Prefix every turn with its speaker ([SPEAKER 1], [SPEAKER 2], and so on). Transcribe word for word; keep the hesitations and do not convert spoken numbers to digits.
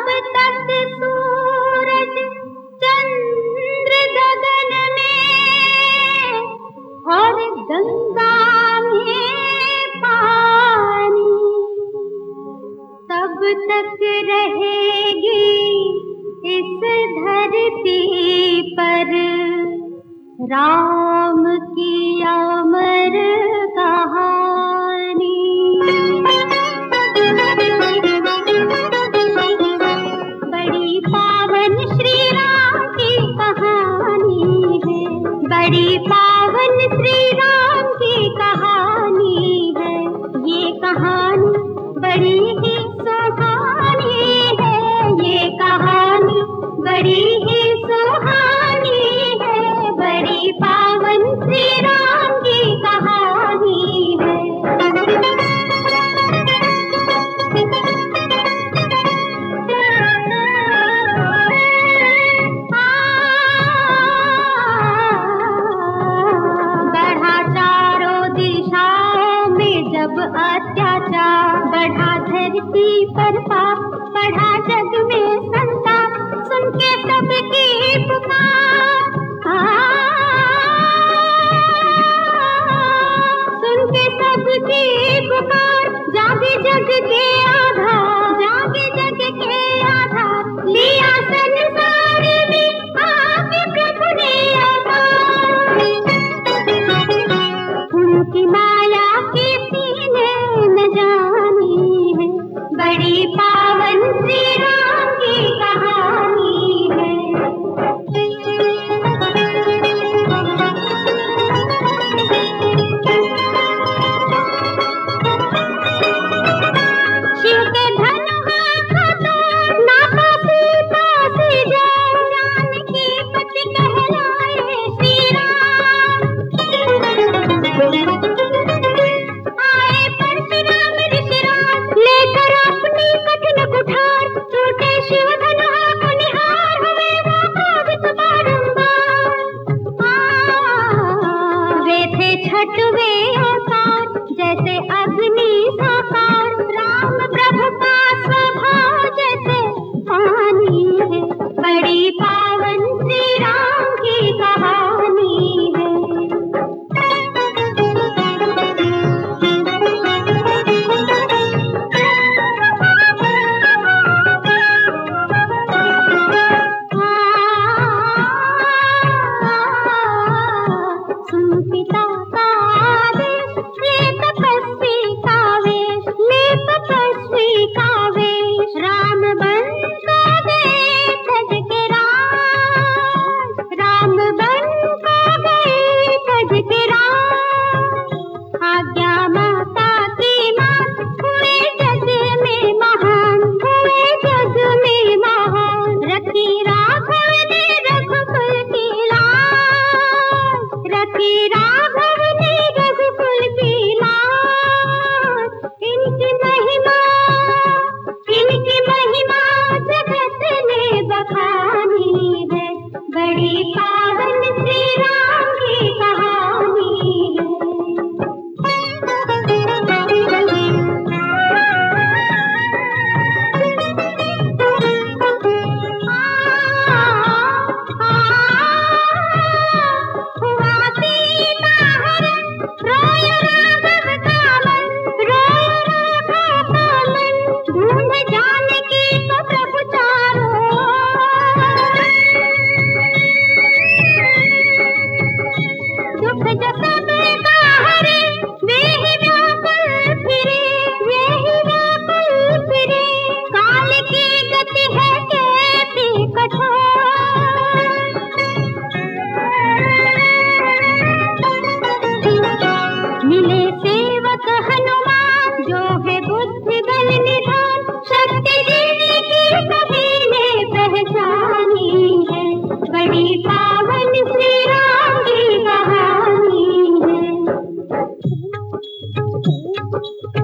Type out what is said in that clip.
[SPEAKER 1] तब तक सूरज चंद्र गगन में और गंगा में पानी, तब तक रहेगी इस धरती पर राम की अमर कहानी। बड़ी पावन श्री राम की कहानी है, बड़ी पावन श्री राम की कहानी है। ये कहानी बड़ी ही सुहानी है, ये कहानी बड़ी ही सुहानी है, बड़ी पावन श्री राम की कहानी है। बढ़ा चारों दिशाओं में जब अत्याचार, बढ़ा धरती पर पाप, बढ़ा जग में संताप, सुन के सबकी पुकार, सुन के सबकी पुकार, जागे जग के आधार, जागे जग के आधार, लिया संसार में आके प्रभु ने अवतार। उनकी माया की सीने न जानी है, बड़ी पावन श्री राम की कहानी है। शिव के धनु हाथ तो नाथा सीता से जय, जानकी पति कहलाए श्री राम। आए परशुराम ऋषिराज लेकर अपनी कठिन कुठार, टूटे शिव धनु हाथ निहार, हुए वो कोपित बारंबार। वे थे छठवें अवतार, जैसे अग्नि साकार, राम प्रभु का स्वभाव जैसे पानी है, बड़ी पावन श्री राम की कहानी है। सुन पिता का आदेश, ले तपस्वी का वेश, ले तपस्वी का वेश, राम बन को गए तज के राज, राम बन को गए तज के राज। आज्ञा माता की मान, हुए जग में महान, हुए जग में महान, रखी राघव ने रघुकुल की लाज, रखी राघव ने रघुकुल की लाज। इनकी महिमा, इनकी महिमा जगत ने बखानी है, बड़ी पावन श्री राम की कहानी है। हुआ सीता हरण, रोय राघव का मन, रोय राघव का मन, ढूंढ जानकी को प्रभु चारों ओर। दुख जो सबका हरे, वे ही व्याकुल फिरे, वे ही व्याकुल फिरे, काल की गति है कैसी कठोर। मिले सेवक हनुमान, जो है बुद्धि बल निधान, शक्ति जिनकी सभी ने पहचानी है, बड़ी पावन श्री राम की कहानी है।